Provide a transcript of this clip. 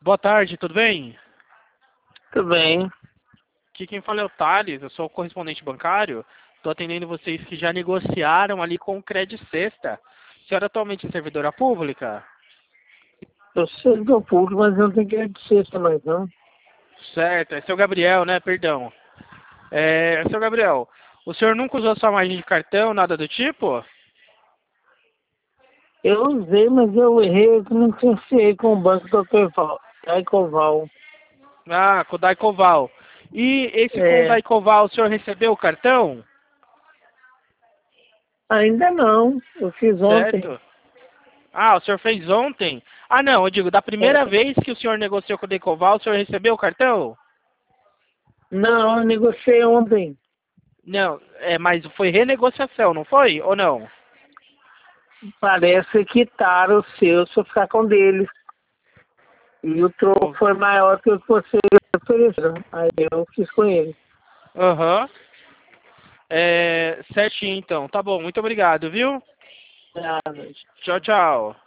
Boa tarde, tudo bem? Tudo bem. Aqui quem fala é o Thales, eu sou o correspondente bancário. Estou atendendo vocês que já negociaram ali com o Credit Sexta. A senhora atualmente é servidora pública? Eu sei que eu público, mas eu não tenho que de sexta mais não. Certo, é seu Gabriel, né? Perdão. Seu Gabriel, o senhor nunca usou sua margem de cartão, nada do tipo? Eu usei, mas eu errei, eu não confiei com o banco do Daicoval. Ah, com o Daicoval. E esse com o É, Daicoval, o senhor recebeu o cartão? ainda não. Eu fiz ontem. Certo. Ah, o senhor fez ontem? Ah, não, eu digo, da primeira É, vez que o senhor negociou com o Daicoval, o senhor recebeu o cartão? não, eu negociei ontem. Não, mas foi renegociação, não foi? Ou não? Parece que quitaram o seu se eu ficar com dele. E o troco foi maior que o que você ofereceram. Aí eu fiz com ele. Aham. Certinho, então. Tá bom, muito obrigado, viu? Ah, Tchau, tchau.